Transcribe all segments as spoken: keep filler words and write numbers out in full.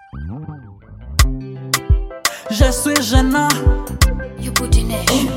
Je suis gênant. You put in it.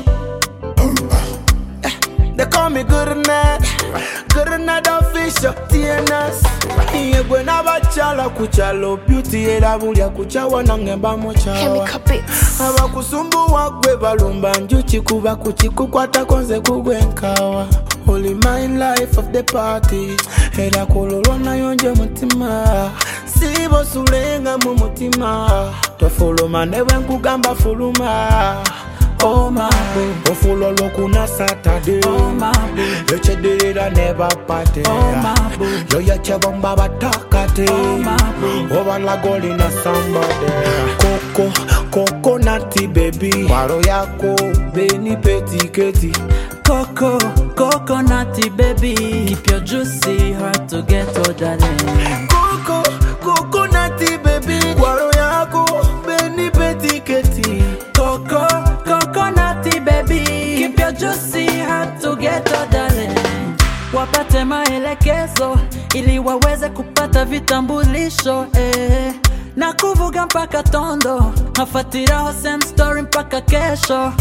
They call me good night, good night official T N S. Iye gwe nabachala kuchalo beauty era bulya kuchawa nangemba mochawa. Abakusumbuwa gwe balumba njuchi kuba kuchikukwata konze kugwenkawa. Only my life of the party. Era kololo nayo nje mutima. Sibo sulenga mu mutima. Tofuluma newe nkugamba fuluma. Oh my boo, ofulolo kuna Saturday. Oh my boo, yochedera never party. Oh my boo, yo yachebomba batakate. Oh my boo, ovala goli na somebody. Coco, coconutty baby. Waro yako, beni peti keti. Coco, coconutty baby. Keep your juicy heart to get oh darling. Coco, coconutty baby. Waro yako, beni peti keti. Coco, coconutty baby. Keep your juicy heart to get oh darling. Wapate maelekezo ili waweze kupata vitambulisho eh. Na kuvuga mpaka tondo, hafatiraho same story mpaka kesho.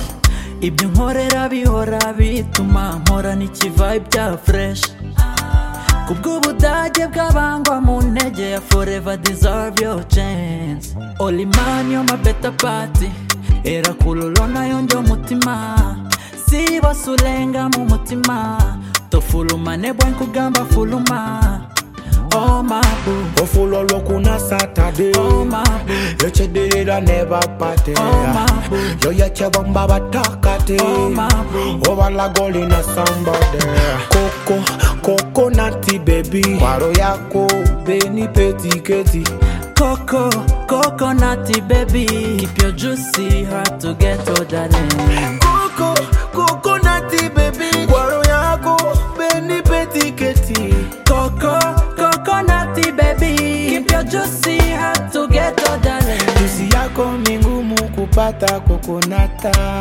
Ibyo nkorera bihora bituma mpora n'ikivibe bya fresh. Kubw'ubudage bw'abangwa mu ntege ya forever deserve your chance. Only man you're my better party. Era kulolo nayo njo mutima. Sibo sulenga mu mutima. Tofuluma nebwe nkugamba fuluma. Oh my boo, ofulolo kuna Saturday. Oh my boo, yochedera never party. Oh my boo, yo yachebomba batakate. Oh my boo, ovala goli na somebody. Coco, coconutty baby. Waro yako, beni peti keti. Coco, coconutty baby. Keep your juicy heart to get oh darling. Coco, coconutty baby. Waro yako, beni peti keti. Coco, coconutty baby. Keep your juicy heart to get oh darling. Juicy yako mingumu kupata kokonata.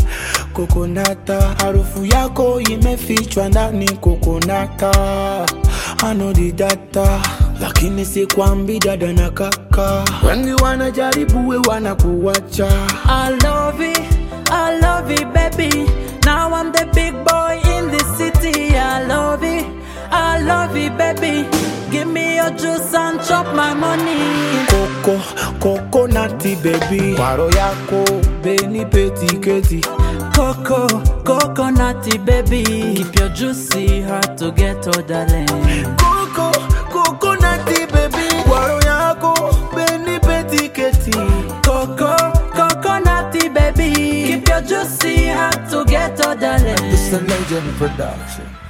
Kokonata, harufu yako imefichwa ndani kokonata. I know the data, lakini si kwambi dada na kaka. Wengi wanajaribu we wanakuwacha. I love it, I love it baby. Now I'm the big boy in the city. I love it, I love it baby. Give me your juice and chop my money. Coco, coconutty baby. Waro yako, beni peti keti. Coco, coconutty baby. Keep your juicy heart to get oh darling. Coco, coconutty baby. Waro yako, beni peti keti. Coco, coconutty baby. Keep your juicy heart to get oh darling. It's a legend production.